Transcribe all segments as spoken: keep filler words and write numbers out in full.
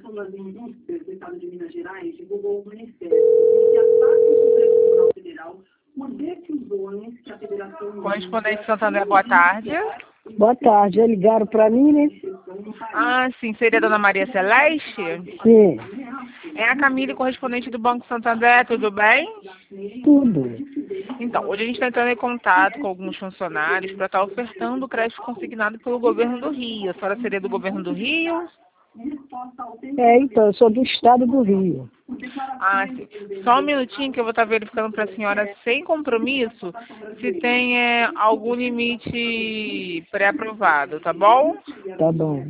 Confederação das Indústrias do Estado de Minas Gerais divulgou o manifesto em que a parte do Supremo Tribunal Federal, por decisões que a Federação... Correspondente Santander, boa tarde. Boa tarde, já ligaram para mim, né? Ah, sim, seria a dona Maria Celeste? Sim, É a Camille, correspondente do Banco Santander, tudo bem? tudo. Então, hoje a gente está entrando em contato com alguns funcionários para estar ofertando o crédito consignado pelo governo do Rio. A senhora seria do governo do Rio? É, então, eu sou do estado do Rio. Ah, sim. Só um minutinho que eu vou estar verificando para a senhora, sem compromisso, se tem é, algum limite pré-aprovado, tá bom? Tá bom.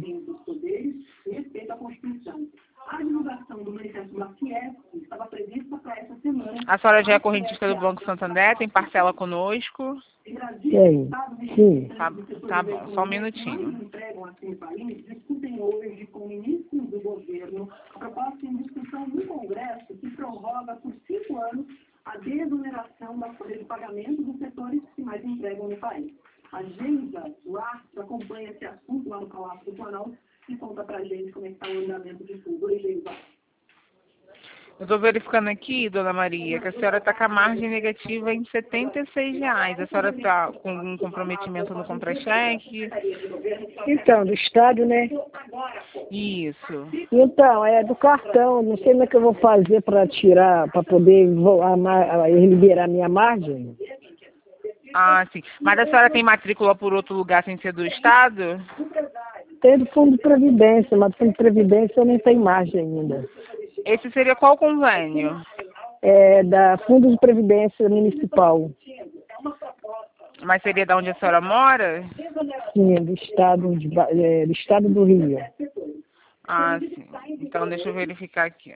A divulgação do manifesto da Fiesp estava prevista para essa semana. A senhora já é correntista do Banco Santander, tem parcela conosco? Tem, sim. Tá, tá bom, só um minutinho. Entregam assim o país, discutem hoje com ministros do governo a proposta em discussão no Congresso que prorroga por cinco anos a desoneração da folha de pagamento dos setores que mais entregam no país. A Geisa Lastro acompanha esse assunto lá no Palácio do Planalto e conta pra gente como é que está o andamento de tudo. Oi, Geisa. Eu estou verificando aqui, dona Maria, que a senhora está com a margem negativa em setenta e seis reais. A senhora está com um comprometimento no contra-cheque? Então, do estado, né? Isso. Então, é do cartão. Não sei como é que eu vou fazer para tirar, para poder vo- a ma- a- liberar minha margem. Ah, sim. Mas a senhora tem matrícula por outro lugar sem ser do estado? Tem do Fundo de Previdência, mas do Fundo de Previdência não tem margem ainda. Esse seria qual convênio? É da Fundo de Previdência Municipal. Mas seria da onde a senhora mora? Sim, do estado, de, Ba- é, do estado do Rio. Ah, sim. Então deixa eu verificar aqui.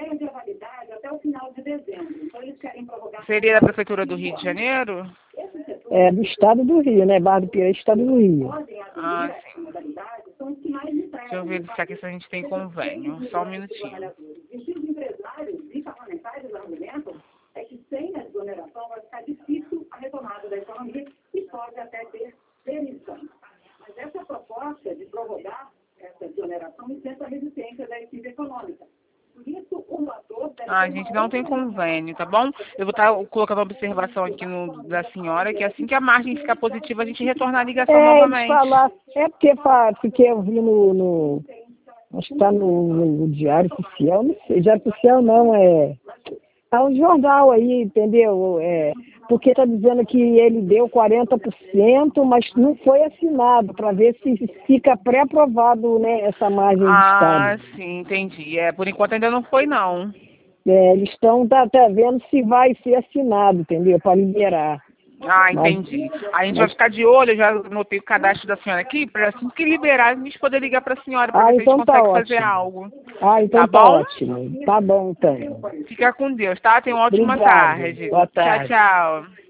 Seria da Prefeitura do Rio de Janeiro? É do estado do Rio, né? Barra do Piraí, estado do Rio. Ah, sim. Deixa eu verificar aqui se a gente tem convênio. Só um minutinho. Os empresários e parlamentares argumentam é que sem a desoneração vai ficar difícil a retomada da economia e pode até ter demissão. Mas essa proposta de prorrogar essa desoneração enfrenta a resistência da equipe econômica. Por isso, o relator deve... Ah, a gente não tem convênio, tá bom? Eu vou estar colocando uma observação aqui no, da senhora, que assim que a margem ficar positiva, a gente retornar a ligação É, eles novamente. falar, é porque fa- porque eu vi no, no acho que está no, no Diário Oficial, não sei, Diário Oficial não, é, é um jornal aí, entendeu? É, porque está dizendo que ele deu quarenta por cento, mas não foi assinado, para ver se fica pré-aprovado, né, essa margem de Ah, Estado. sim, entendi. É, por enquanto ainda não foi, não. É, eles estão tá, tá vendo se vai ser assinado, entendeu? Para liberar. Ah, Mas- entendi. A gente vai mas- ficar de olho, eu já anotei o cadastro da senhora aqui, para assim que liberar, a gente poder ligar para a senhora, para Ah, ver se a então gente tá consegue fazer ótimo. algo. Ah, então Tá tá, bom? ótimo. Tá bom, então. Fica com Deus, tá? Tenha uma ótima Obrigado. tarde. Boa tarde. Tchau, tchau.